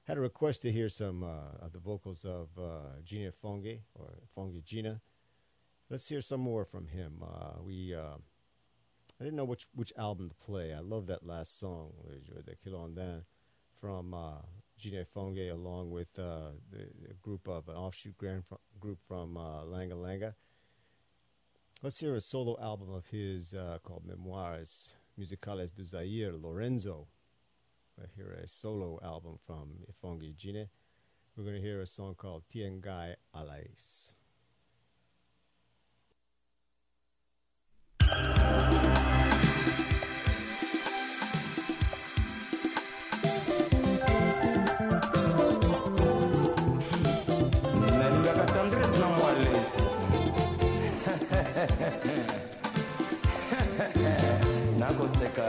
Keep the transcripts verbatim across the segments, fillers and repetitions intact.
Had a request to hear some uh, of the vocals of uh, Gina Fonge or Fonge Gina. Let's hear some more from him. Uh, we uh, I didn't know which which album to play. I love that last song, the Kilondan, from uh, Gina Fonge, along with uh, the, the group of an offshoot grand fr- group from uh, Langa Langa. Let's hear a solo album of his uh, called Memoires Musicales du Zaire, Lorenzo. I hear a solo album from Fonge Gine. We're going to hear a song called Tiengai Alais. Nakoseka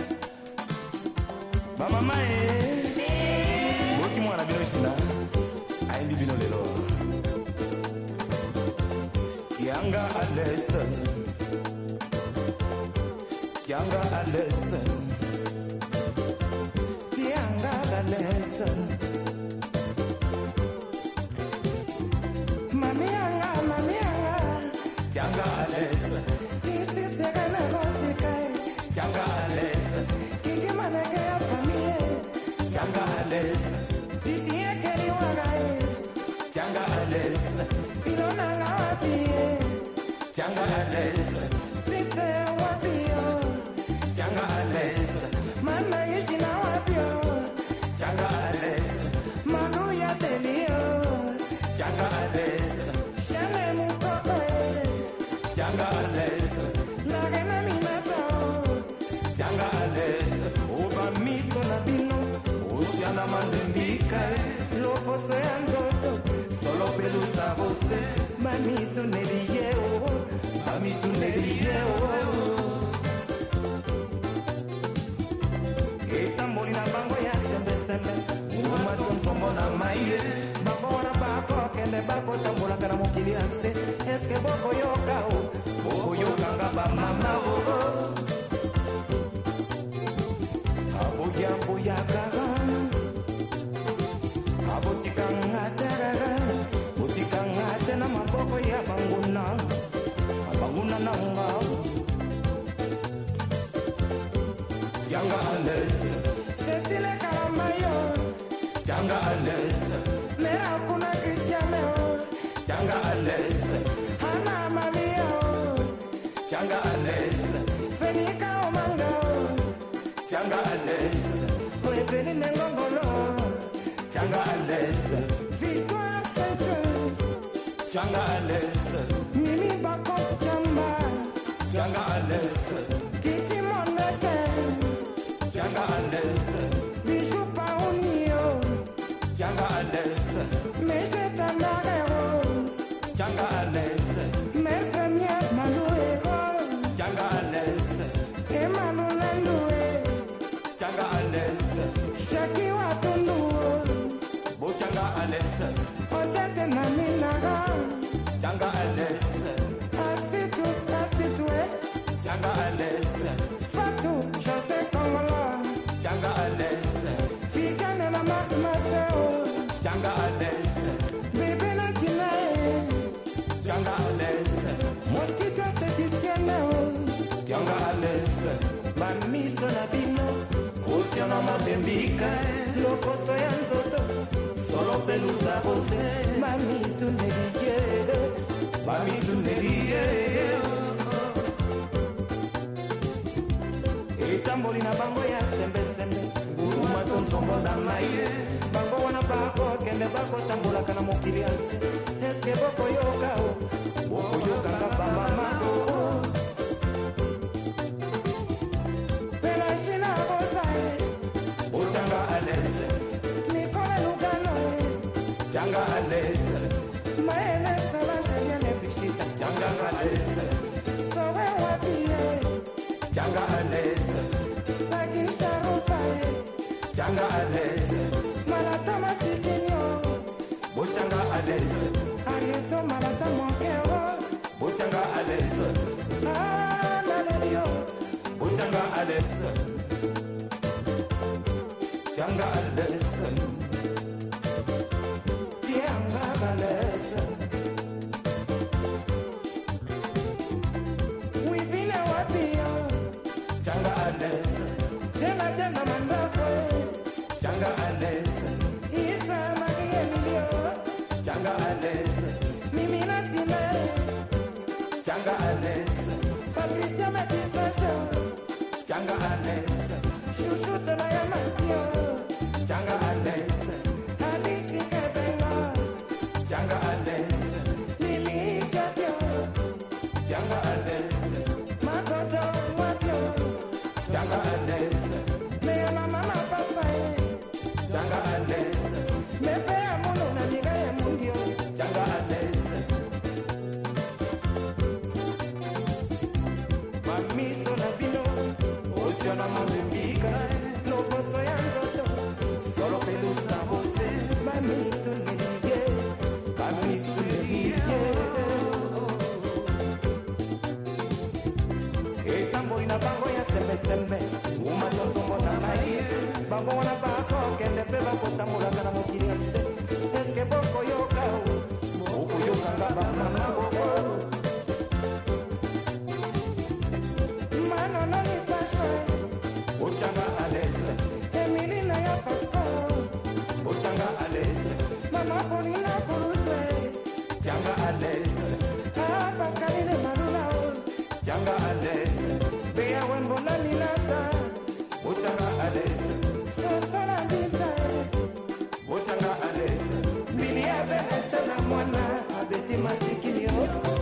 mama mae boki mwana bino shina aindi bino lelo Kianga alesa Kianga alesa Kianga alesa Mami anga mami anga Kianga alesa Sisi tegana rosika Kianga alesa Kingi manake ya familie Kianga alesa Titi ya keri wanae Kianga alesa Ilona nga wapie Kianga alesa Sisi wapio Kianga alesa Mana yishi na wapio Kianga alesa Manu ya telio Kianga alesa Shane mukoko Kianga alesa Lagena minato Kianga alesa Oba mito na bino Usiana mandembika Lopo se andoto Solo pelusa você Mami tu nerieo Mami tu nerieo Eta molina bango ya sembe sembe Uma tumtombo na maie Bango wana bako kende bako Tambula kana mokili ase Eske boko yoka o Boko yoka nga ba mama o Aboya boya kaga Abotika nga teraga Botika nga tena maboko ya banguna Banguna na nga Yanga alesa Cecile Calamayo Yanga alesa Mera kuna Cristiano Yanga alesa Hana Maria Yanga alesa Fenika Omanga Yanga alesa Webeni Nengongolo Yanga alesa Victoire Sainte Yanga alesa Mimi Bako Chamba Yanga alesa Kiki Moneke Yanga alesa Bijou Paunio Yanga alesa Mese Tanareo Yanga alesa Merkanya Manuego Yanga alesa Emanu Landue Yanga alesa Shaki Watundu Bochanga alesa Otete Naminaga Yanga alesa Asitu Asitue Yanga alesa Fatu Jose Kongola Yanga alesa Fikane na Makmateo Yanga alesa Bebe na Kinae Yanga alesa Mosquito Setisieneo Yanga alesa Mamiso na Bino Oceano Mabembika Lokoso ya Nzoto Solo pelusa você Mami tu nerie Mami tu nerie Itamboli na bango ya sembe sembe Uruma tontombo na maie Bango wana bako kende bako tambola kana mokili ase Eske boko yoka o Boko yoka nga pa mamado Pela shina bozae Botanga alese Nikole lugano e Janga alese Maele sala jeliane bishita Janga alese Sowe wapie Janga alese Sakisha rufae Janga alese Malatama sikinyo Botanga alese Arieto malata monkeo Botanga alese Ah, nalelio Botanga alese Janga alese Alex, Isa Maria Emilio, Changa Alex, Mimi Natina, Changa Alex, Patricia Matisasha, Changa Alex, Shushu Tanaya Matio, Changa Alex, Aliki Kebenga, Changa Alex, Lili Jatio, Changa Alex, Makoto Watio, Changa Alex, Mea Mama Papa, Changa Alex, Mepe Amono Naniga Mundio, Changa Alex, Mami Sonabino, Oceana Mambika, Lobo Soyangoto, Solo Pelusa Jose, Mami Tunige, Mami Tunige, Etambo ina bango ya sembe sembe, Uma Tonto na Mai, Bango na Bako, Kende Peba Kotamura Kana Mokiri Ase, Eske Boko Yoka, Boko Yoka Ngaba Mama Boko, Mano no ni Pasha, Ochanga Alex, Emilina ya Pasco, Ochanga Alex, Mama Bonina Kurute, Changa Alex, Ah Pascaline Marula, Changa Alex, Bea Wembola Ninata, Ochanga Alex, Sosana Dita, Ochanga Alex, Bilia Behetana Mwana, Abeti Masikilio.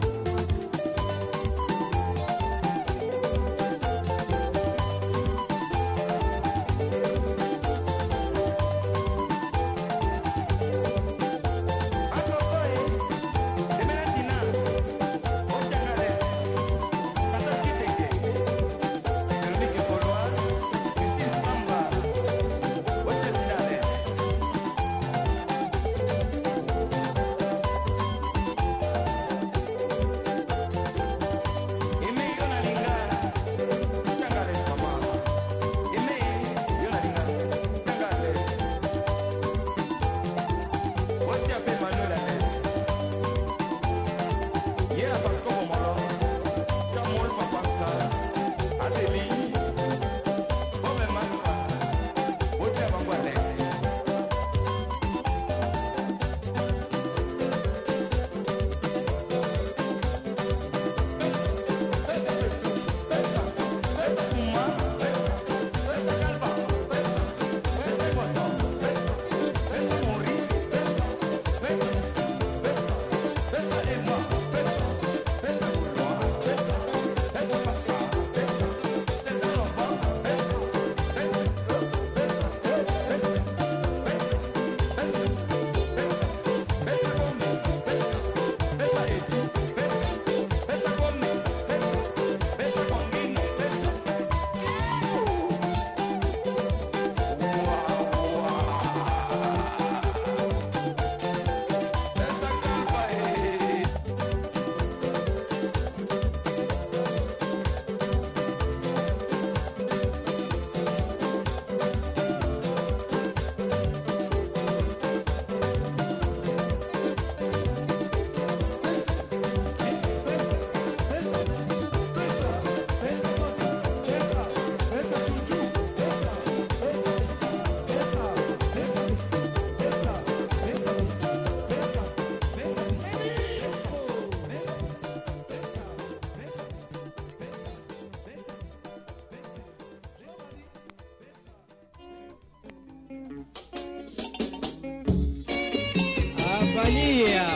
Valia.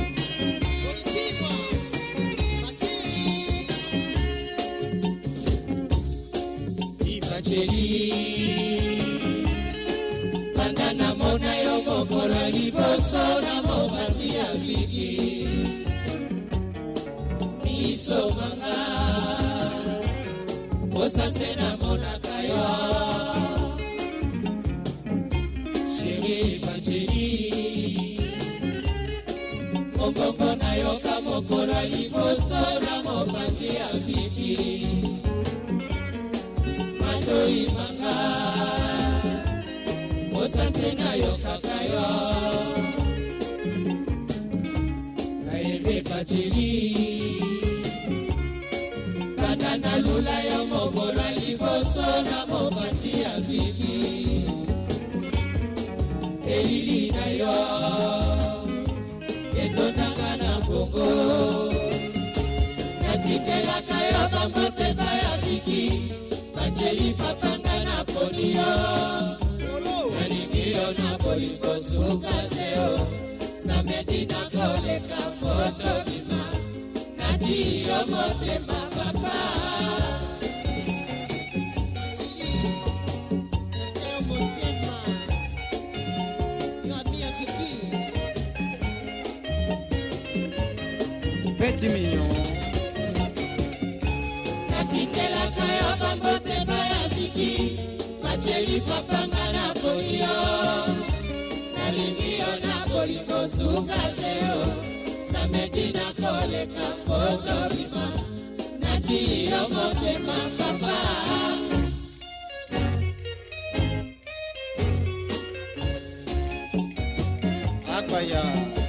Bandana mona yo mokola liboso na mobati ya viki miso manga posa sena mona kayo Chéri Bacheli Mbongo na yo kamokola liboso na mobati ya viki Matoi manga Osase na yo kakayo Kaebe Bacheli Kanda na lula yo mokola liboso na mobati ya viki elili na yo etondaka na bongo natikelaka yo bambotema ya viki baceli papanga na poni yo nalingi yo na bolingo suka te yo samedi nakoleka moto bima nati yo motema papa Petit mignon natitelaka yo bambotema ya viki baceli papanga na poni yo nalingi yo na bolingo suka te yo samedi nakoleka moto bima nati yo motema papa Akbaya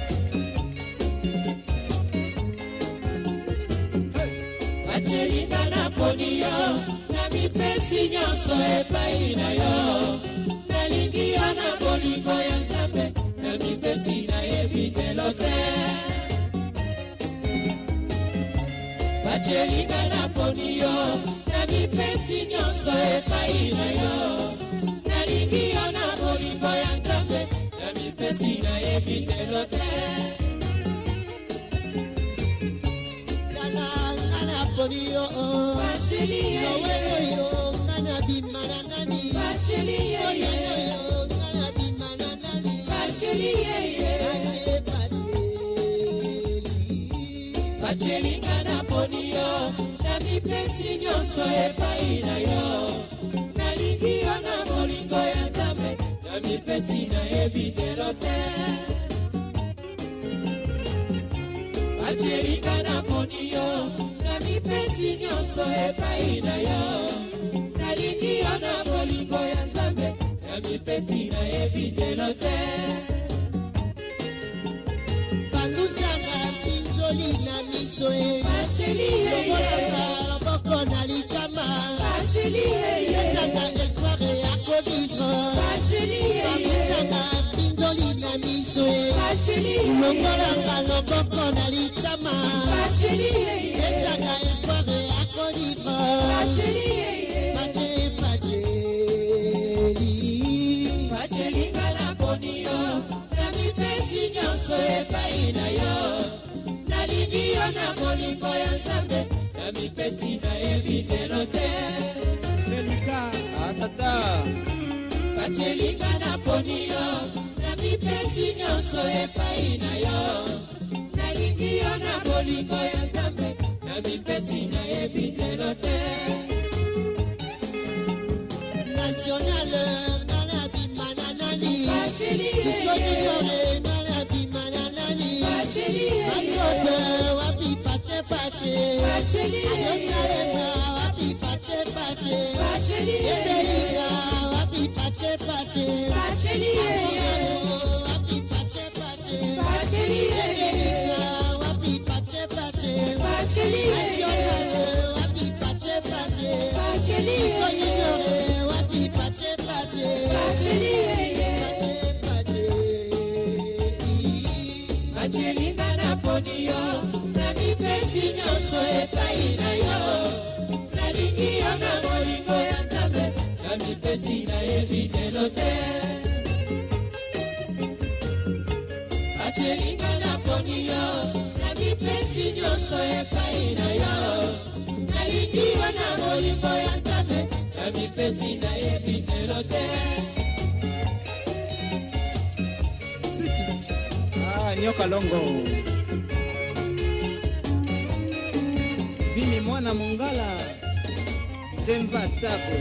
bacelinga na poni yo na mipesi nyonso epai na yo nalingi yo na bolingo ya nzambe na mipesi nayebi telo te bacelinga na poni yo na mipesi nyonso epai na yo nalingi yo na bolingo ya nzambe na mipesi nayebi telo te Boni yo baceli yo yo ngana bimana nani baceli yo yo ngana bimana nani baceli bache bache baceli ngana poni yo na mipesi nyonso epai na yo nalingi yo na bolingo ya nzambe na mipesi nayebi telo te baceli ngana poni yo mipesi nyonso epai na yo nalingi yo na bolingo ya nzambe na mipesi nayebi telo te bandusaka mpinzoli na miso e lokolaka loboko na likama esaka espoire ya kovivre bandusaka mpinzoli na miso e lokolaka loboko na likama esaka espoire ya kovivre pache pacheli bacelinga na poni yo na mipesi nyonso epai na yo nalingi yo na bolingo ya nzambe na mipesi nayebi telo te Melika atata bacelinga na poni yo na mipesi nyonso epai na yo nalingi yo na bolingo ya nzambe na mipesi nayebi telo te national ngana bimana nani baceli discosinore ngana bimana nani maskote wapi pache pache baceli adosalema wapi pache pache emerika wapi pache pache baceli wapi pache pache baceli emerika wapi pache pache baceli national wapi pache pache baceli discosinore wapi pache pache baceli pache pache bacelinga na poni yo na mipesi nyonso epai na yo nalingi yo na bolingo ya nzambe na mipesi nayebi telo te bacelinga na poni yo na mipesi nyonso epai na yo nalingi yo na bolingo ya nzambe na mipesi nayebi telo te Ah, nyoka longo Bini mwana mungala Zemba tabu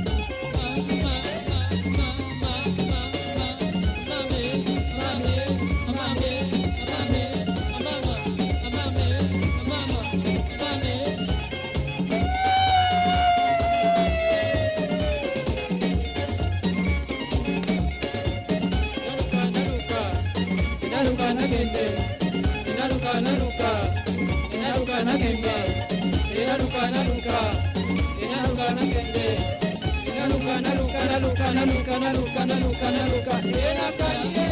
Inaruka nagende, inaruka naruka, inaruka nagende, inaruka naruka, inaruka nagende, inaruka naruka naruka naruka naruka naruka naruka, inaruka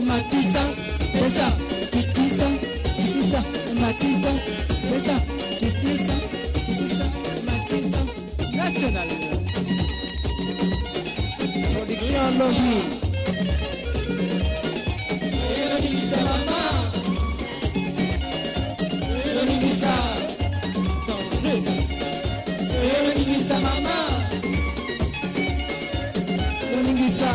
matisa, pesa, kitisa, kitisa, matisa, pesa, kitisa, kitisa, matisa, national. Production Logi. Eronimisa mama. Eronimisa. Eronimisa mama. Eronimisa.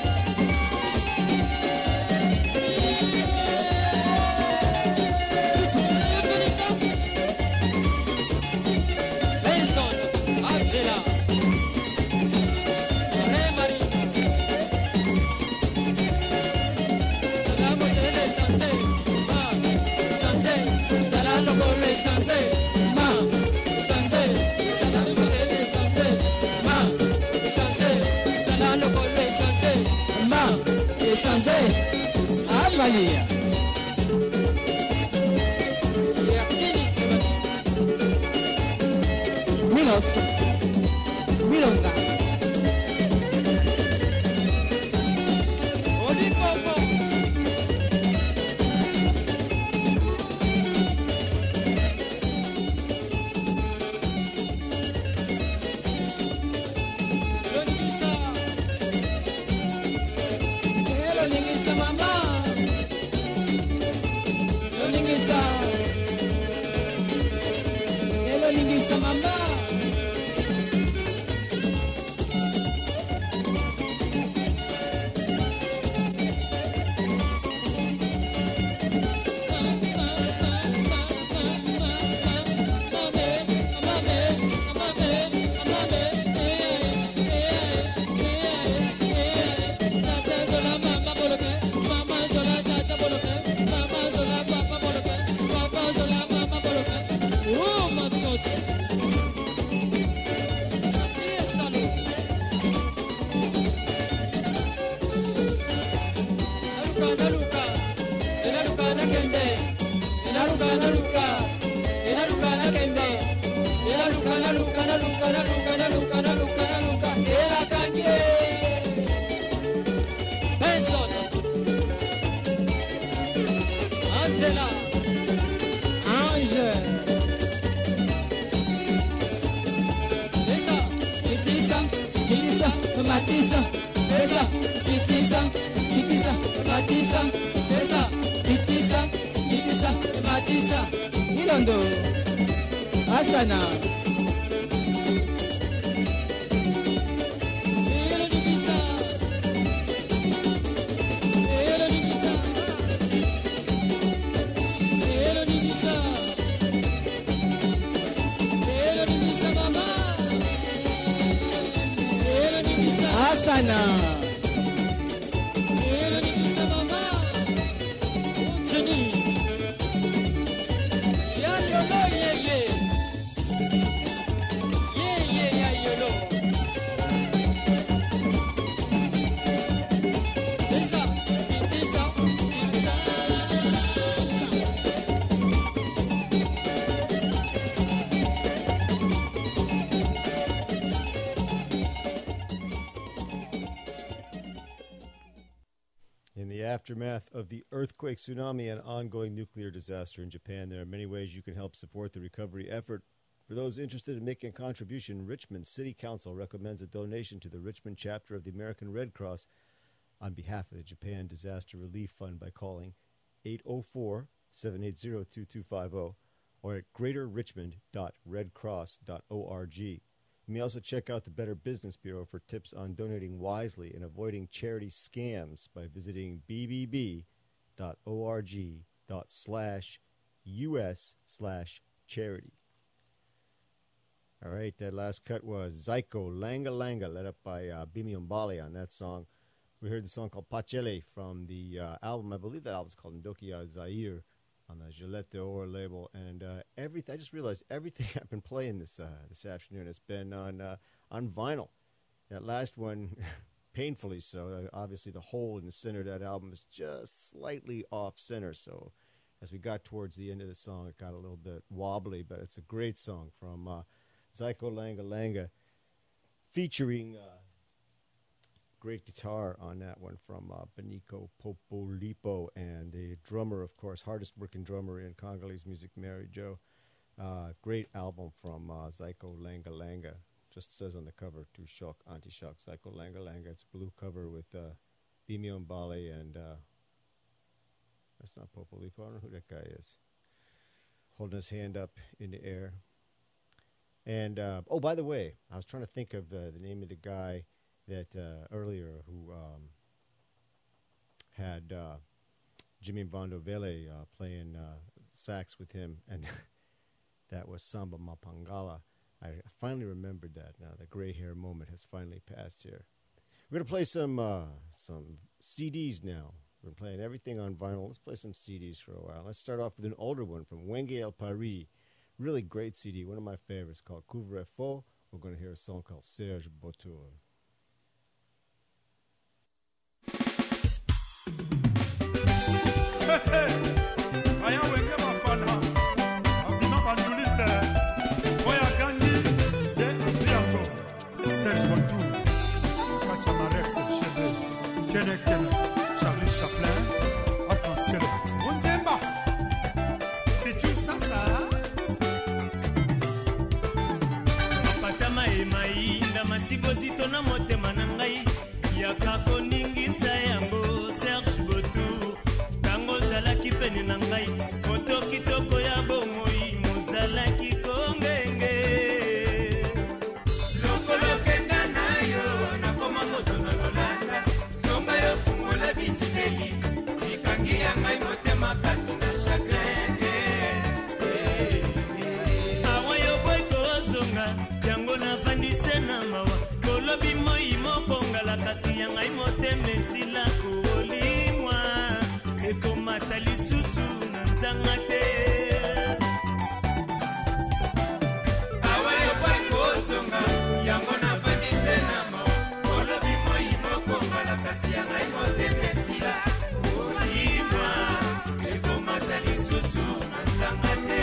Avalia. Milos. Milonga. Asana. Asana. In the aftermath of the earthquake, tsunami, and ongoing nuclear disaster in Japan, there are many ways you can help support the recovery effort. For those interested in making a contribution, Richmond City Council recommends a donation to the Richmond chapter of the American Red Cross on behalf of the Japan Disaster Relief Fund by calling eight oh four, seven eight zero, two two five zero or at greater richmond dot red cross dot org. You may also check out the Better Business Bureau for tips on donating wisely and avoiding charity scams by visiting b b b dot org dot slash us slash charity. All right, that last cut was Zyko Langa Langa, led up by uh, Bimi Umbali on that song. We heard the song called Pachele from the uh, album, I believe that album's called Ndokia Zaire on the Gillette d'Or label. And uh, everything, I just realized everything I've been playing this uh, this afternoon has been on uh, on vinyl. That last one, painfully so. Uh, obviously, the hole in the center of that album is just slightly off center. So as we got towards the end of the song, it got a little bit wobbly, but it's a great song from uh, Zyko Langa Langa, featuring uh, great guitar on that one from uh, Benico Popolipo, and the drummer, of course, hardest working drummer in Congolese music, Mary Jo. Uh, great album from uh, Zyko Langa Langa. Just says on the cover, to shock, anti-shock, Zyko Langa Langa. It's a blue cover with uh, Bimio Mbale, and uh, that's not Popolipo. I don't know who that guy is. Holding his hand up in the air. And, uh, oh, by the way, I was trying to think of uh, the name of the guy that uh, earlier who um, had uh, Jimmy Vandovele uh, playing uh, sax with him, and that was Samba Mapangala. I finally remembered that now. The gray hair moment has finally passed here. We're going to play some uh, some C Ds now. We're playing everything on vinyl. Let's play some C Ds for a while. Let's start off with an older one from Wenge El Paris. Really great C D, one of my favorites, called Couvre-Feu. We're going to hear a song called Serge Bautour. Aya wenge mafana abina banduliste oya gandi de asiato Serge Bautour Kacha Marex Chebe Kene Kene Charlie Chaplin Arc-en-ciel Onzemba Pichu Sasa Mapatama emai nda matibo zito na motema na ngai yakako ningisa yango Serge Bautour tango zalaki pene na ngai moto kitoko ya bomoi mozalaki kongenge lokolo kenda na yo nakoma moto na lolanda songa yo fungola bisimeli ikangi ya ngai motema kati na chagrin awa yo boy kozonga yango navandise na mawa kolobi moi mokongala kasi ya ngai motema esila kolimwa ekomata lisusu na nzanga te awa yo boy kozonga yango navandise na mawa kolobi moi mokongala kasi ya ngai motema esila kolimwa ekomata lisusu na nzanga te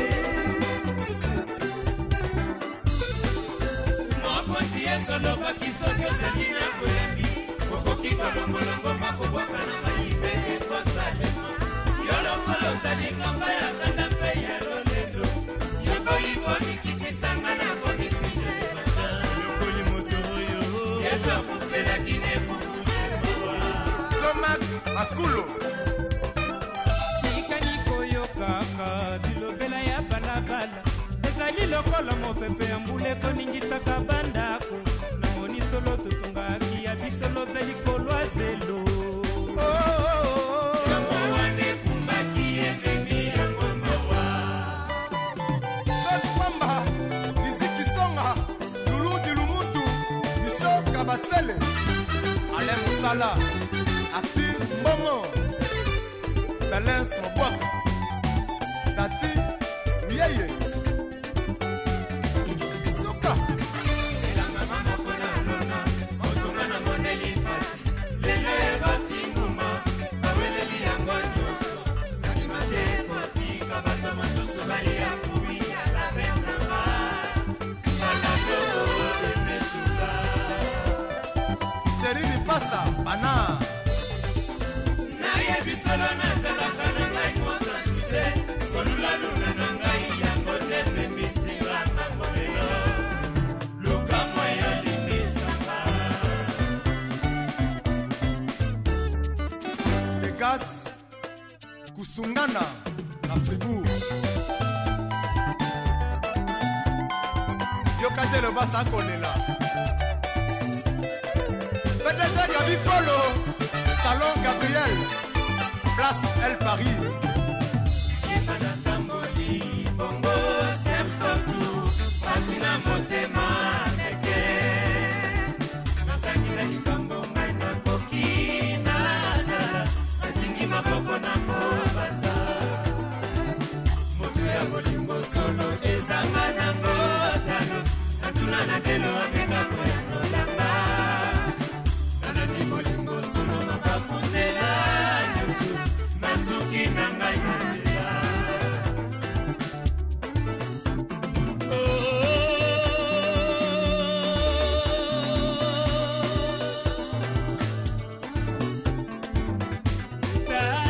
mokonzi esolobaki soki ozali na koyambi okoki kolongolongo makobwaka na ngai mpe ekosalema yo lokolo ozali ngomba ya kanda mpe ya lolendo yoboyibo likitisanga na komisi jelebata yokoli moto oyo ezokufelaki nekubusemawa Tomak Akulo tikani koyokaka bilobela ya balabala ezali lokola mopepe ya mbula ekoningisaka bandako namoni solo totongaki ya bisolo mpe likolo ya zelo yango wana ekumbaki ememi yango mawa Pamba Dizikisonga Lulu Dilumutu Micho Kabasele Alain Moussala Arthur Momo Dalin Sobwaka Dati Uyeye Bisuka elanga mamoko na lona otonga na moneli pasi lelo ebati nguma baweleli yango nyonso nakima te kotika bato mosusu balia fui ya labenanga banato emeshuka Thierry Lipasa Bana nayebi solo nazalaka na ngai mosantu te kolulaluna na ngai yango te memisinganga molelo lukambo eyolimisanga Vegas Kusungana na Fribourg Yokatele basa kolela P D G Gabi Folo Salon Gabriel Place El Paris ebanatamboli bongo sempotu pasi na motema meke nasangi na likambo ngai nakoki nazala nazingi maboko na kobanza moto ya bolingo solo ezanga nango tano natuna na telo amekako ya nolamba nanani bolingo solo mabakunzela nyonso nasuki na ngai na nzela oh.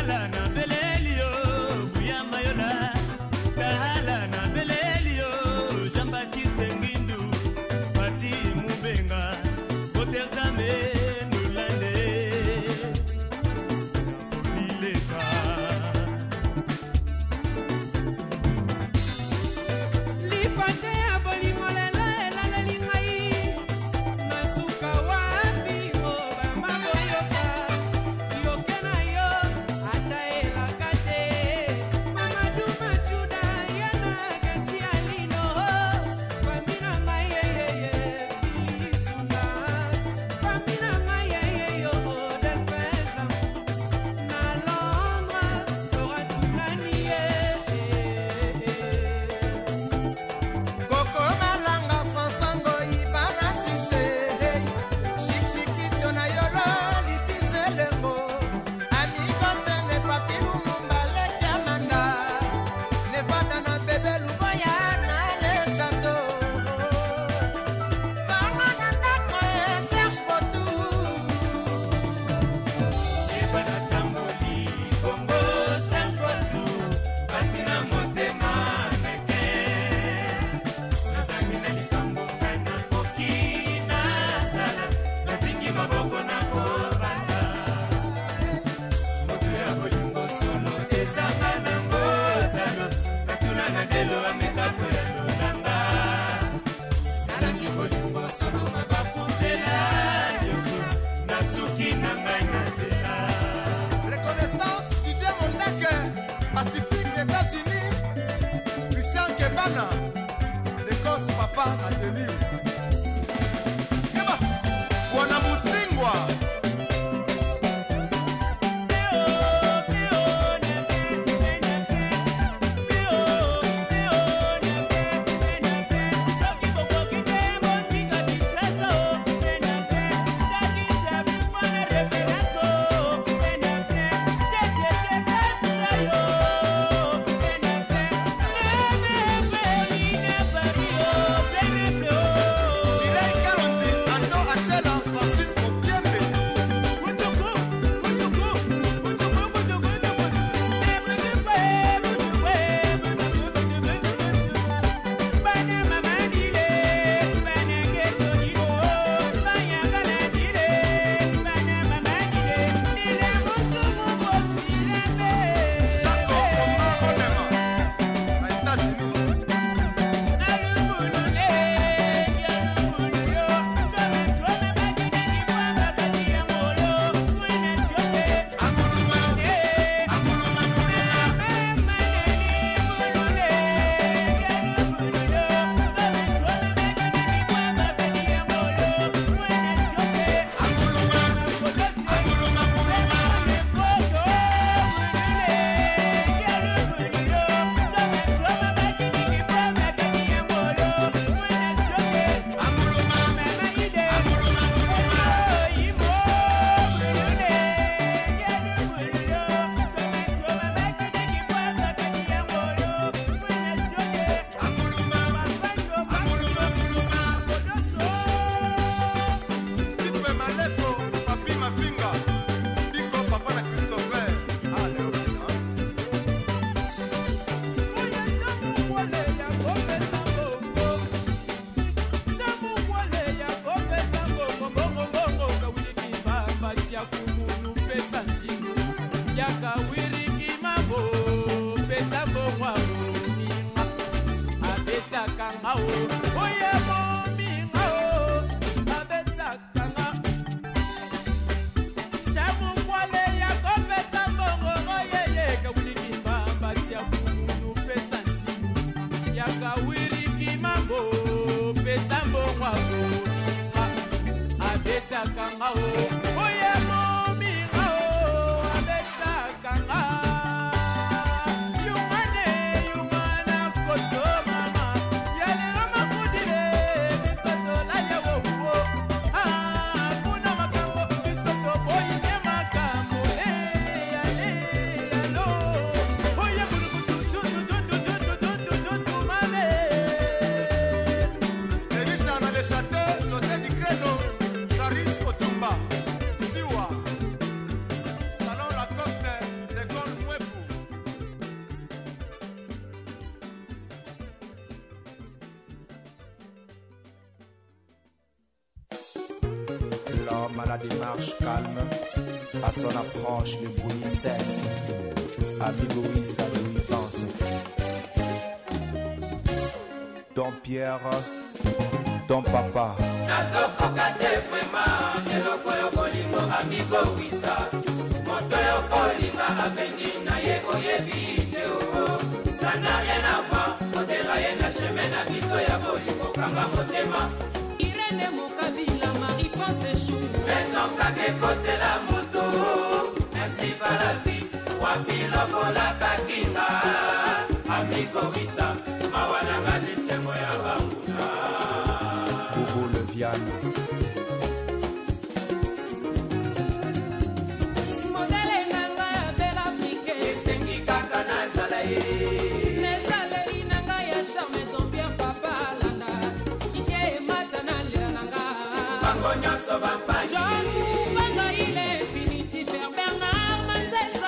Elisha na le château, José Di Credo, Caris Otumba. calme à la démarche calme, à son approche le bruit cesse. Amigo Wissa de puissance. Don Pierre, ton papa. nazokoka te vraimen eloko yo kolingo amigo Wissa moto yo kolinga apendi na ye oyebi te oo ça n'a rien à voir kotela ye na chemin na biso ya kolingo kanga motema Irene Mokabila Marie-France Chou esokake kotela moto merci par la vie wapi lokola kakinga amigo Wissa mawananga lisengo ya banguna Bobo le Viane. modele nanga ya bel afrique esengi kaka nazala ye nezaleli nanga ya charme dombien papa alanda kike emata na lela nanga bango nyonso bampani John Mubanga il est infinitif vers Bernard Manzesa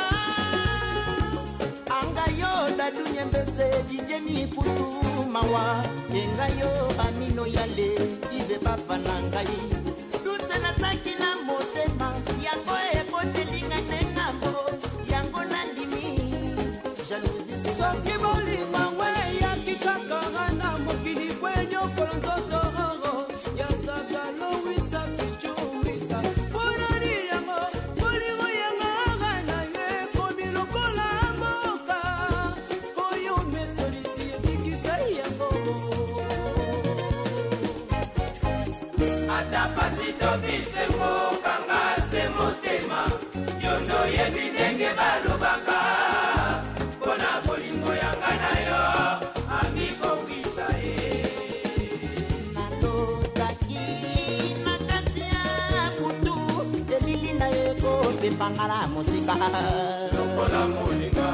Angayo dadunya mbese jijeni putu mawa Engayo amino yande ive papa nangai Dutse na taki na motema Yango eko telinga nengambo Yango nandimi Jalousie soki bolima we yakikakanga na mokili kwenyo kolonzotororo yazakalo wisa pichu wisa ponani yango bolingo yanganga na ye komi lokola mboka oyo metoliti etikisa yango ata pasi tobisengo kanga se motema yondo yebi ndenge balobaka mpona bolingo yanga na yo amigo Wissa ye Nalotaki na kati ya putu Elili na eko pepangala musika lokola molinga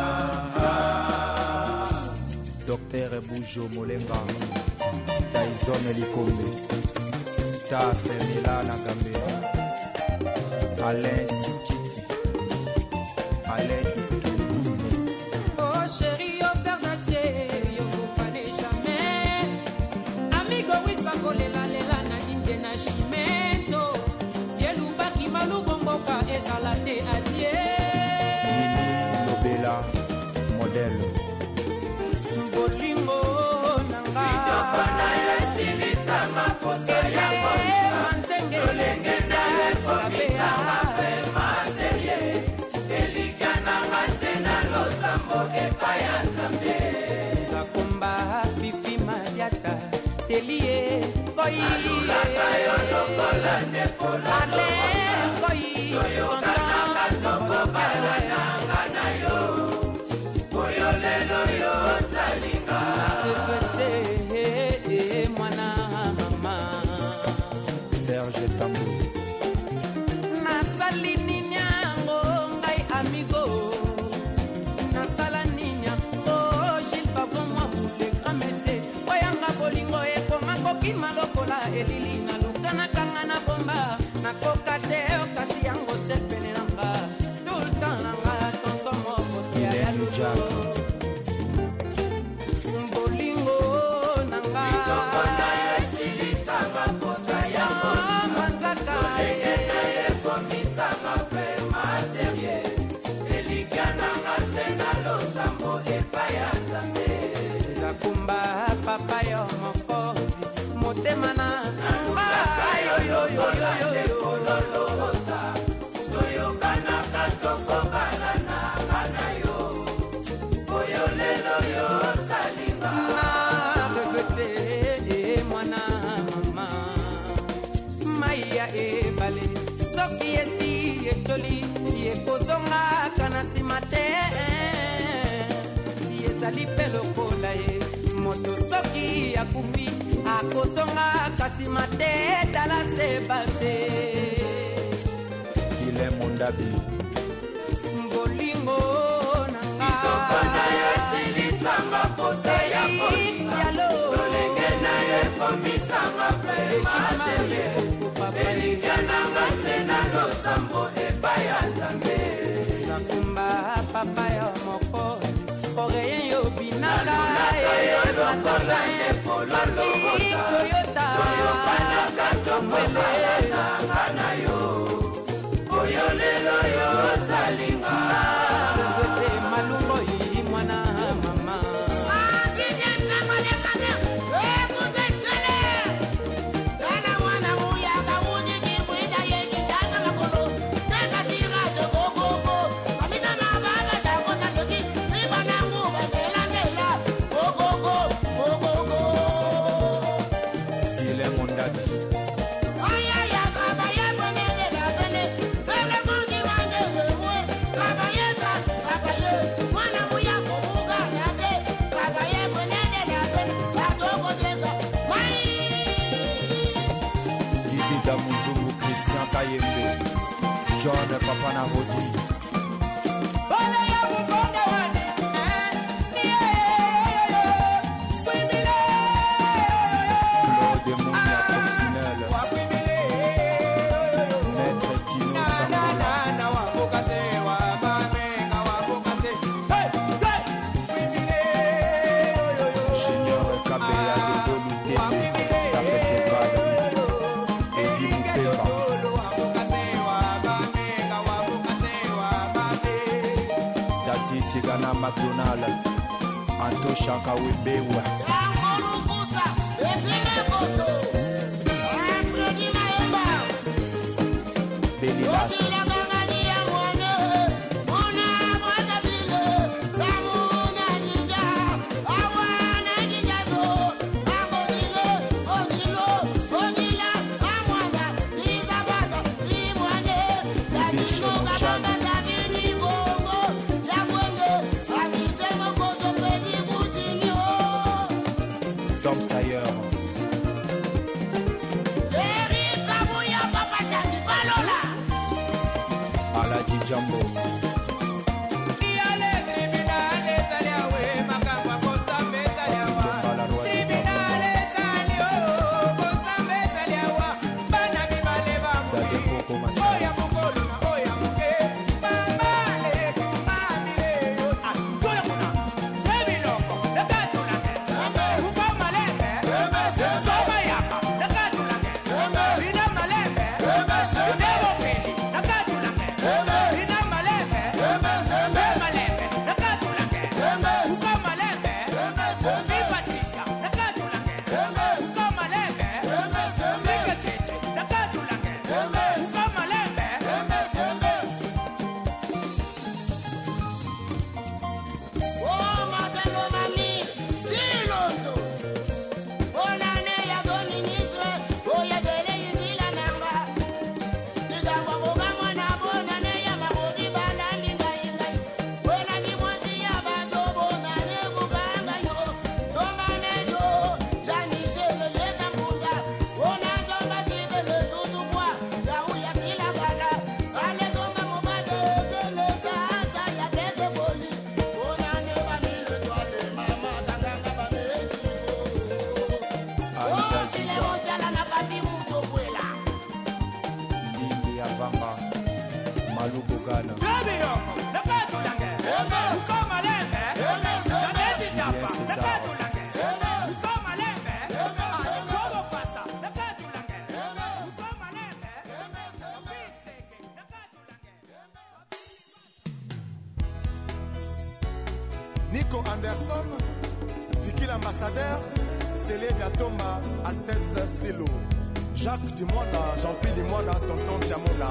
Docteur Boujo Molenga. Tyson Likombe. Staff Milana Gambia. Alain Sikiti. Alain Itoumou. oh chéri yo fer d'acier yo kofane jamais amigo Wissa kolela lela na linde na chimento yelubaki malubomboka ezala te adie Nini Lobela. Modèle. bolingo nanga bitokona yo esilisa makosa ya manzenge tolengeza ekomisa mapema serie elikananga se na losambo epai ya nzambe nakomba pipi mariata telie koi alulaka yo lokola ndefolo ale koi toyokanaka tokobalananga na yo oyo lelo yo osalinga konta mwana mama Serge Tambo. nasali nini yango ngai amigo nasala nini yango Gilles Pavon mwa mule grand messe oyanga bolingo ekoma kokima lokola elili naluka nakanga na bomba nakoka te kasi yango se pene nanga tout le temps nanga tonto moko te ya Hélène Jack. bolingo nanga bitokona yo esilisa makosa ya manzaka ekomisa mapema serie elikananga se na losambo epai ya nzambe nakumba papa yo mokozi motema na ololoza toyokanaka tokobalananga na yo oyo lelo yo osalinga naregrete mwana mama mai ya ebale soki esi etoli ekozongaka na nsima te ezali mpe lokola ye moto soki akufi akozongaka nsima te tala se base Guilhem Mondabi. bolingo bitokona yo esilisanga posa ya kolinga tolenge na yo ekomisanga vrema serie elikananga se na losambo epai ya nzambe nakumba papa yo mokozi oreye yo binaka yo lokola ndefolo lokosa toyota toyokanaka tokobalananga na yo John Papa Navodi. Claude Mounia Coccinelle. Maître Tino Sangola. Junior Kabea de Bolute. Staffet Kebada. Eddie Moupemba. Dati Tigana McDonald. Anto Shaka Webewa. Belly Basso. Tom Sayer. Aladi Jambo. Nico Anderson, Vicky l'ambassadeur, Célé Gatomba, Altesse Silo, Jacques Dimona, Jean-Pierre Dimona, Tonton Tiamona.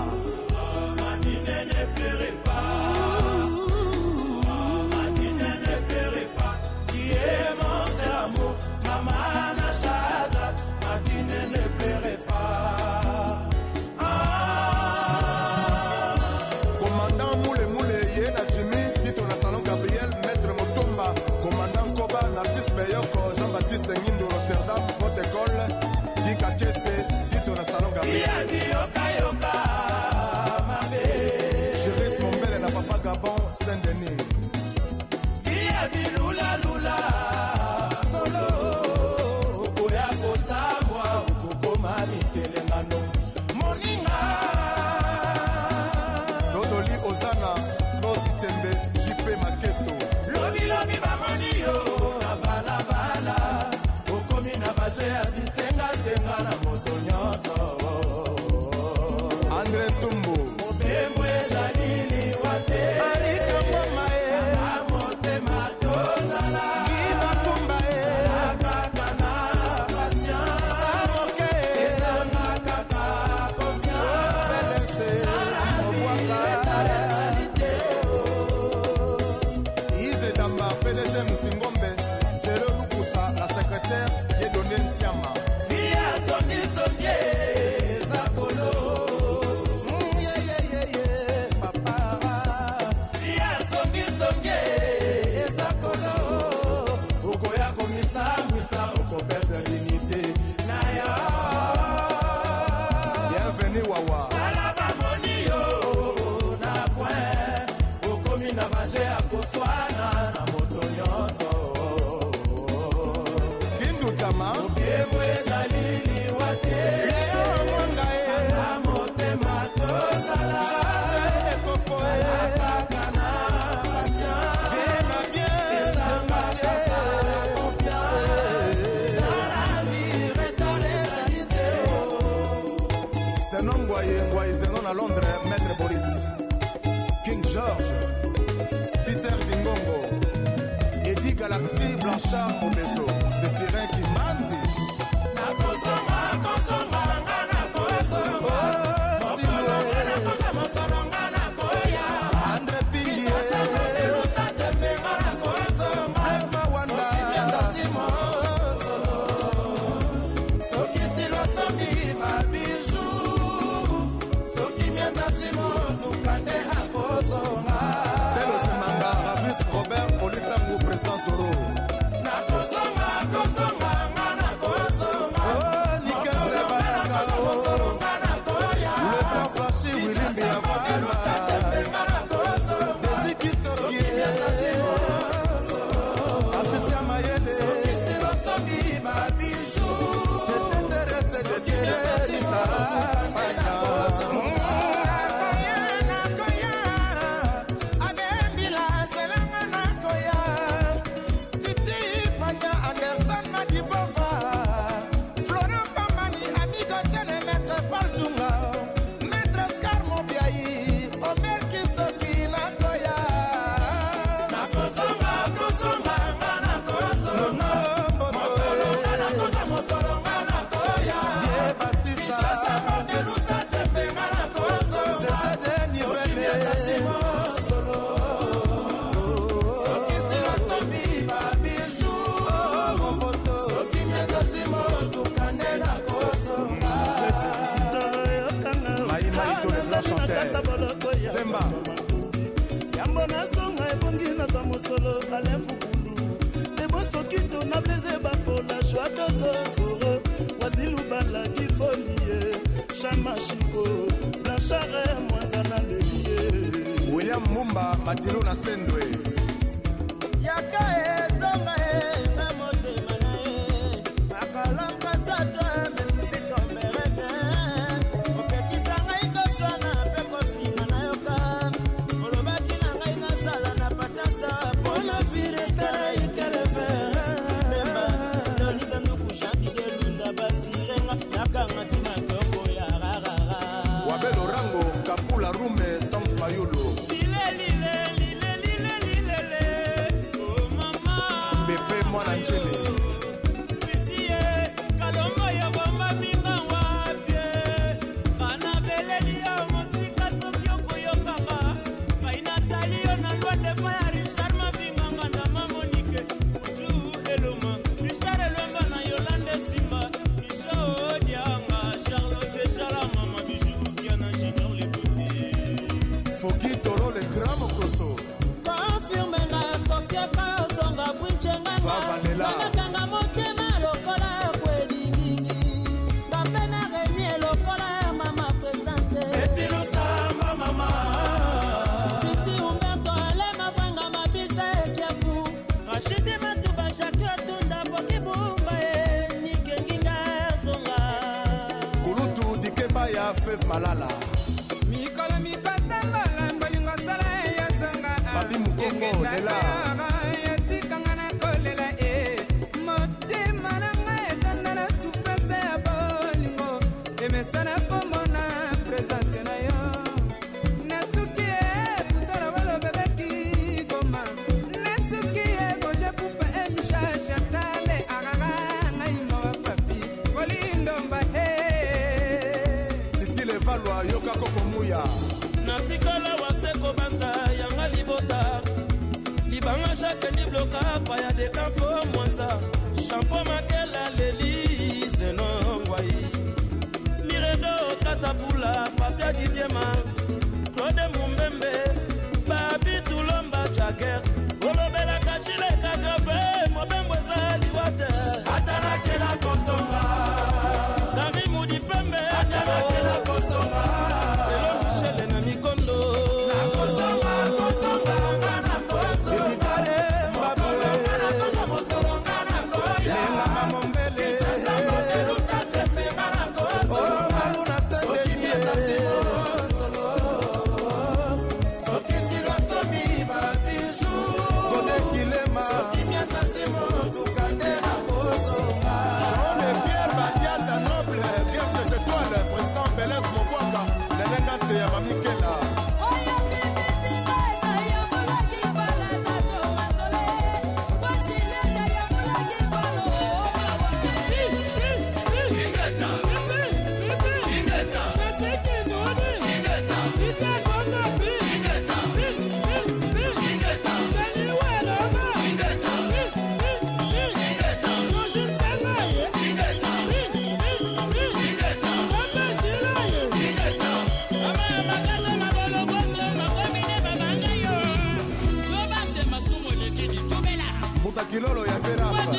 Madine ne pleurez pas, Madine ne pleurez pas, tu es mon seul amour, maman Nachada, Madine ne pleurez pas. Ah. Commandant Moule Moule, Yena Jimmy, Tito na Salon Gabriel, Maître Motomba, Commandant Koba, Narcisse Beyoko, Jean-Baptiste Ngindo, Rotterdam, Haute École, Dika Kesse, Tito na Salon Gabriel. Gabon, Saint-Denis. Via bilula lula, kolo, oya kosamwa, ukokoma mitelengano, moninga. Dodoli Ozana, Rose Tembe, J P Maketo. Lobi lobi bamoni yo, abala bala, okomi na baje ya bisenga senga na moto nyonso. André Tumbo. Mobembo ezalili wate. Musingombe, Zero Lukusa, la secrétaire, qui est donné Ntiama. Via Sondi Sondi, Zakolo. Yeah, yeah, yeah, yeah, papa. Via Sondi Sondi, Zakolo. Okoya komisa, misa, oko perdre dignité. Naya. Bienvenue, Wawa. Alaba Monio. koswana na moto nyonso kindu tama obiemo ezali liwa te mwanga e na motema tosala ekofoe kaka na patience viena bien esanga kaka na confiance dans la vie retard ezali te Senon Ngwaye Ngwaye Zenon à Londres Maître Boris King George Peter Bingongo Eddie Galaxy Blanchard Mobezo Zéphirin Kimanzi Nakozonga kozonga ngana kozonga Mokolonga nakozama solonga nakoya Andre Pili Kichasano deluta temenga nakozonga Esma Wanda Soki Simo Solo Soki Silo Somi Mabiju Soki Mienza Simo Tukande akozonga Telo Semanga Ravis Robert Olitango Président Zoro Nakozonga kozonga ngana kozonga Nika Seba Nakozonga nakoya Le Grand Flashy Wilimbi Avana Tepenga nakozonga Desiki Soki Mienza Simo Afisia Mayele Soki Silo Somi Mabiju Tetenderese Tetenderese Tukande akozonga Zemba Yambo na songa ebongi na za mosolo Alemfu kundu Ebo sokito na bleze bapo la joie de zoro Wazilu bala kifolie Chama Chico Blanchare mwanza na lelie William Mumba Matilu na Sendwe Yaka e zonga e na mote manae Akalanga sato e mesisi tomberete Opekisanga ikoswana peko fina na yoka Olobaki na ngai na sala na patience Pona virete ikeleve Bemba, donisa nuku jandi de lunda basirenga Yakanga tina toko ya rarara Wabelo Rango, Kapula Rume, Toms Mayolo Lile lile lile lile lile lile Oh mama Pepe mwana njele Visie, kalongo ya bomba minga wapye Kana beleli ya mosika Tokyo koyokanga Kaina talio na lwa defa ya Richard Mavinganga na Mamonike Uju eloma Richard elomba na Yolande Simba Misha Odianga Charlotte Chala Mama Bijou Kiana Junior les dossiers Foki Toro le grand mokoso Confirme na Sokia Kazonga Bwinchenga Kanga motema lokola kwelingi Bapena remie lokola mama presente Etilo samba mama Titi Umberto alema vanga mabisa ekiapu Rachidi Matuba Jacques Atunda Poki Bumba e Nikenginga Zonga Kulutu Dikeba ya Fev Malala Mikolo mikatambala Mbolingo sala ya Zonga Babi Mukongo Lela Yatikanga na kolela e Motema na nga etanda na souffrance ya bolingo Emesana komona presente na yo Nasuki e putala walo bebeki goma Nasuki e boje pupa e mishasha tale Agaga ngai mawa papi Kolindo mba he Titi le valwa yoka koko muya Natikala waseko banza yanga libota Libanga shake ni bloka paya de campo mwanza Shampoo makela lelize nongwai Miredo katapula papia didiema Claude Mumbembe Babi Tulomba Jagger Olobela kachile kagabe Mobembo zali wate Atana kela kosonga Karimu dipembe Atana kela kosonga Elo Michele na mikondo Nakosonga kosonga Ngana kosonga Mutakilolo ya Zerafa.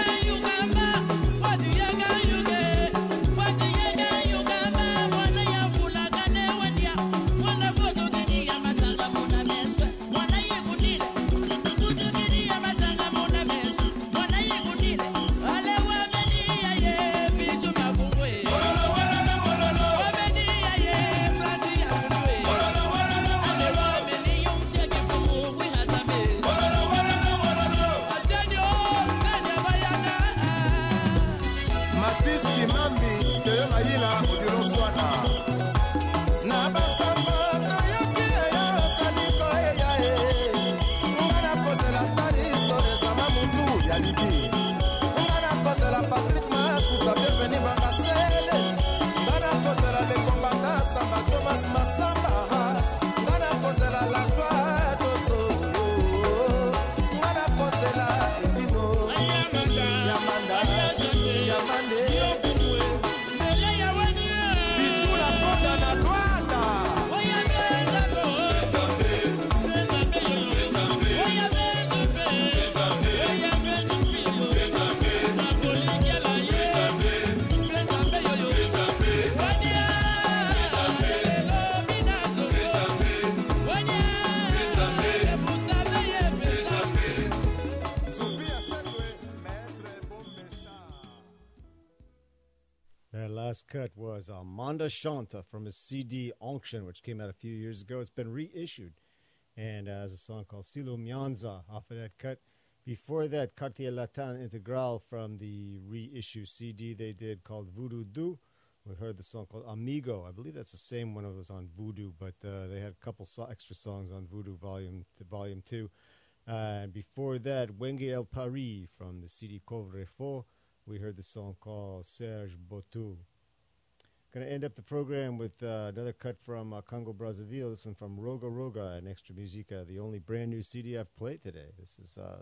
Cut was Amanda Shanta from his C D Onction, which came out a few years ago. It's been reissued, and uh, has a song called Silo Mianza off of that cut. Before that, Quartier Latin Integral from the reissue C D they did called Voodoo Do. We heard the song called Amigo. I believe that's the same one that was on Voodoo, but uh, they had a couple so- extra songs on Voodoo Volume to Volume Two. Uh, and before that, Wenge El Paris from the C D Couvre Feu. We heard the song called Serge Botou. Going to end up the program with uh, another cut from uh, Congo Brazzaville. This one from Roga Roga and Extra Musica, the only brand new C D I've played today. This is uh,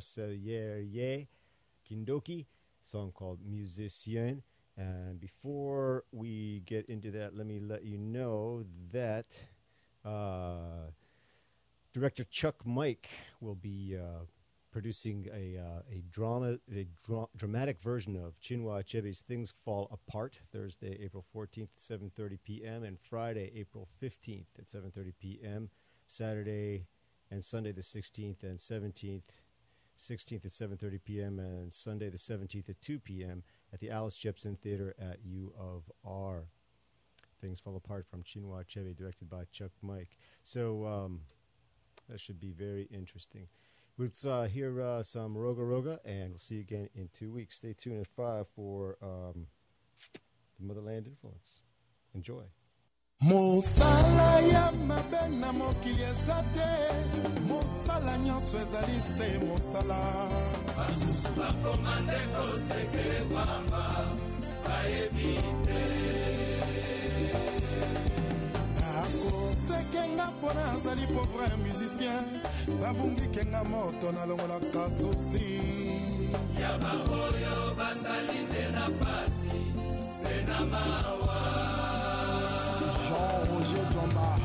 Sorcellerie Kindoki, song called Musicien. And before we get into that, let me let you know that uh, director Chuck Mike will be uh, producing a uh, a drama, a dra- dramatic version of Chinua Achebe's Things Fall Apart, Thursday, April fourteenth at seven thirty p.m. and Friday, April fifteenth at seven thirty p.m. Saturday and Sunday the sixteenth and seventeenth, sixteenth at seven thirty p.m. and Sunday the seventeenth at two p.m. at the Alice Jepson Theater at U of R. Things Fall Apart from Chinua Achebe, directed by Chuck Mike. So um, that should be very interesting. Let's uh, hear uh, some Roga Roga, and we'll see you again in two weeks. Stay tuned at five for um, the Motherland Influence. Enjoy. Mosala ya mabe na mokili eza te, mosala nyonso ezali se mosala. Basusu bakomande kosekele pamba bayebi te. Akosekenga mpona azali pauvre musicien, babungikenga moto nalongolaka susi. Ya baoyo basali nde na pasi mpe na mawa. Jean-Roger Domba.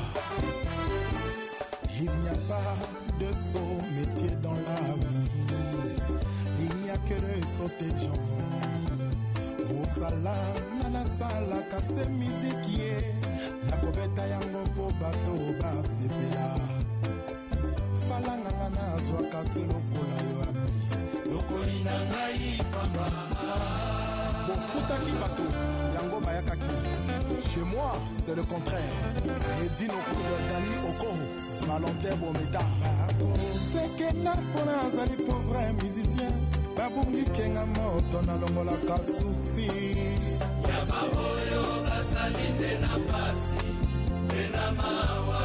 Il n'y a pas de saut métier dans la vie, il n'y a que de sauter gens. Mosala nana sala kase mizikie, nakobeta yango po bato basepela. Falanga nana zwa kase lokola yo ami, lokoli na ngai pamba. Bofutaki bato yango bayakaki. Chez moi, c'est le contraire. Edino Dani Oko, Valentin Bometa. C'est que na pona azali pauvre musicien, babungi kenga moto na longola ka souci. Ya baoyo basali de na pasi, de na mawa.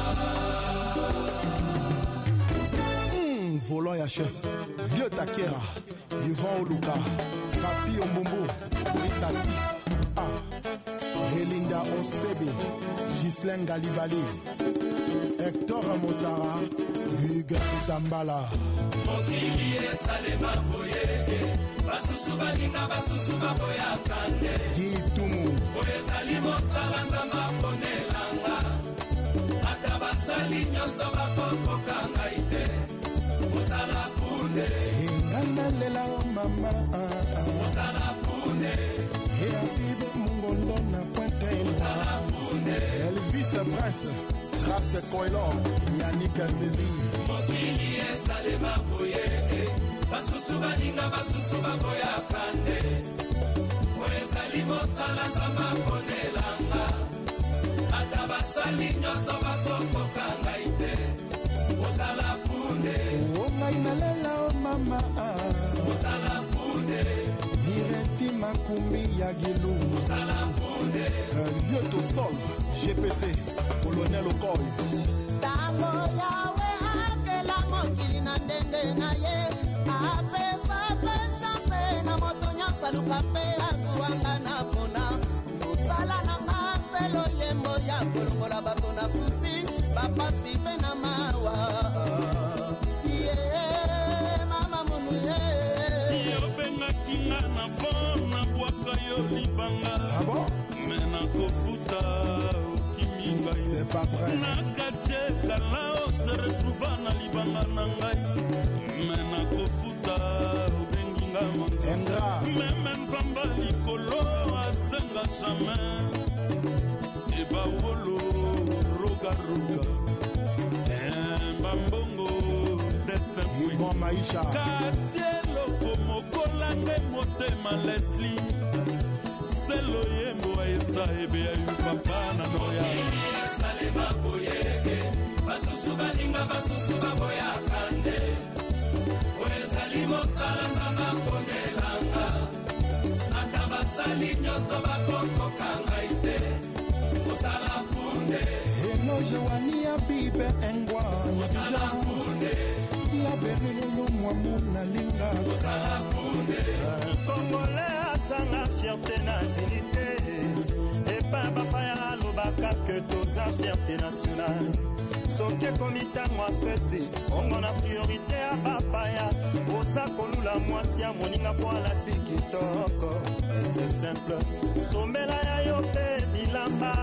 Hmm, volant ya chef, vieux Takera, Yvon Oluka, Papi Ombombo, Brice Artiste. Ah. Elinda Osebe, Ghislaine Galibali, Hector Motara, Hugues Tambala. Mokili esalema boyeke, basusu baninga basusu baboya kande. Gitumu, oyezali mosala nzamba ponelanga, ata basali nyonso bakokoka ngai te, mosala kunde. nalela o mama Osala Pune et Habib Mungondo na pointe Osala Pune Elvis Prince Race Koilo Yannick Zezi Mokili esale maboyeke basusu baninga basusu baboya kande oezali mosala nzamba konelanga ata basali nyonso bakokoka ngai te osala pune ongai nalela o mama osala pune Mireti Makumbi ya Gilu osala pune Lyoto Sol G P C Colonel Okoy Tango yawe apela mokili na ndenge na ye apesa pe chance na moto nyonso aluka mpe azuwanga na mpona mosala na maselo yembo ya kolongola bato na susi bapasi mpe na mawa ye mama munu ye yobengaki nga na fon na bwaka yo libanga me nakofuta okiminga nakatie kala ose retrouva na libanga na ngai me nakofuta obenginga monza meme nzamba likolo azenga jamais ebawolo rogaroga bambongo destin kasi eloko mokolange motema lesli selo yembo esa ebe ayu papa na noya esale maboyeke basusu baninga basusu baboya kande oezali mosala nzamba konelanga ata basali nyonso bakokoka ngai te osala pune Eloge wani ya bibe engwa osala pune ya berilulu mwamu na linga osala pune Congolais asanga fierté na dignité et pas bapaya alobaka que toza fierté nationale soki ekomi ntango afeti ongo na priorité ya bapaya oza kolula mwasi ya moninga mpo alati kitoko c'est simple somela ya yo mpe bilamba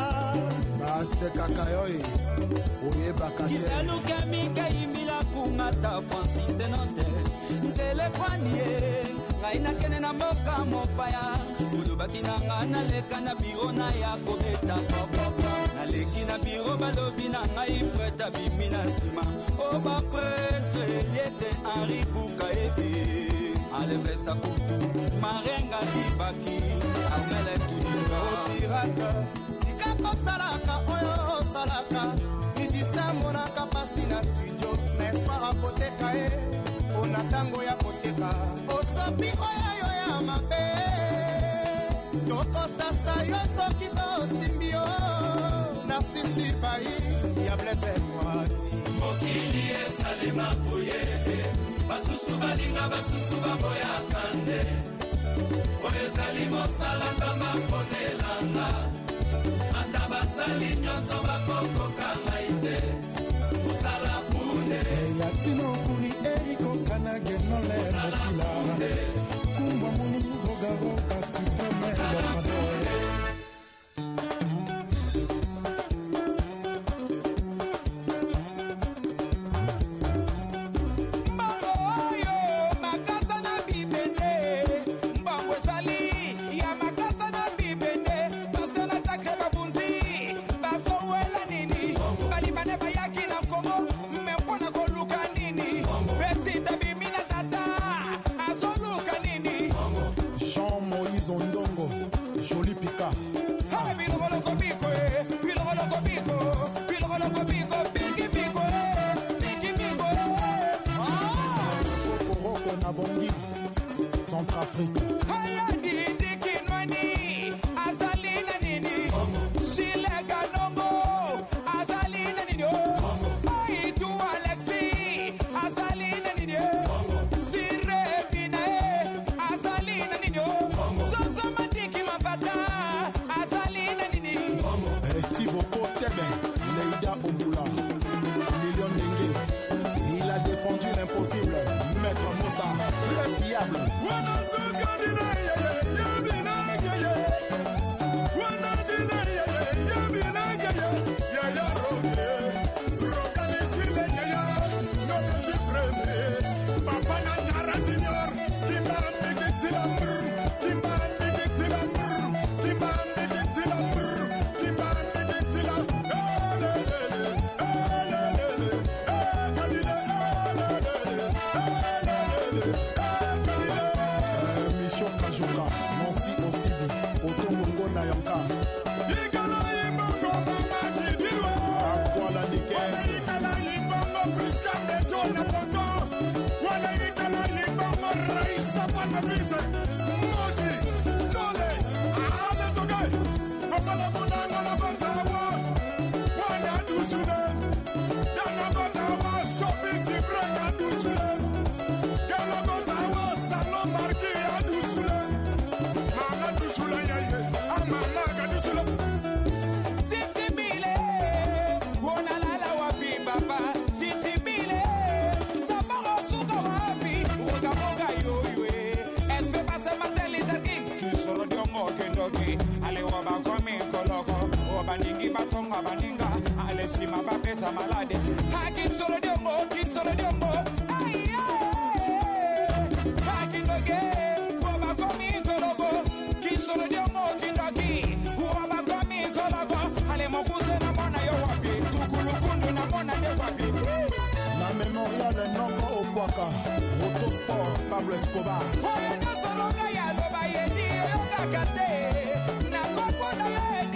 basekaka yo e oyebaka te kisalukemike imila kungata francis enote nzele kwani ye ngai nakende na mboka mopaya olobaki na ngai naleka na biro na ya kobeta kokoko naleki na biro balobi na ngai prete bimi na nsima o bapretre eliete henri buka ete alevesa kutu marenga libaki armele tuninga pirate sika kosalaka oyo osalaka mizisa monaka pasi na studio na espoir akoteka ye mpona ntango ya koteka osopi oyo yo ya mabe tokosasa yo soki tosimbi yo narsisi bai ya blesekwati mokili esalema boyeke basusu balinga basusu baboya kande oyo ezali mosala nzamba konelanga ata basali nyonso bakokoka ngai te osala pune yatino kuni eriko kanage nole mokila kumba munu rogaroga supreme lomadore Ondongo, Joli Pika. Hey, bilogoloko biko, eh, bilogoloko biko, bilogoloko biko, bigi biko, eh, bigi biko, eh. Ah! Roko na Bongi, Centrafrique. Haya didi kinwani, azali na nini? Shile kanongo, azali na nini? Ai tu Alexi, azali na nini? Sire vina, azali na nini? Estivo Kotebe, Leïda Oboula, Lilion Dengue. Il a défendu l'impossible. Maître Moussa, très fiable. Papa Nantara Signor Raisa Panabite, Mosi, Sole, Ale Togai, Famala Bonanga la Bantawa, Wana Dusule, Yana Bantawa, Sophie Brega Dusule, Yana Bantawa, Salon Marquis Dusule, Mana Dusule, Amana Dusule. Titi Bile, Wona Lala Wapi Baba, Titi Bile, Sabaro Suka Wapi, Woga Woga Yoywe, Espe Pasa Mateli Dagi, Kisoro Diongo Kendoki, Ale Waba Kwame Koloko, Wabaningi Batonga Baninga, Ale Sima Bapesa Malade, Hakin Solo Diongo, Kin Solo Diongo, Ay, ay, Hakin Doge, Waba Kwame Koloko, Kin Solo Diongo, Kindoki, Waba Kwame Koloko, Ale Mokuse na Mona Yowapi, Tukulukundu na Mona de Wapi. La mémorial Noko Okwaka, Autosport, Pablo Escobar. Oya Kasoronga ya Loba Yedi, Yoga Kate, na Kopo da Yedi.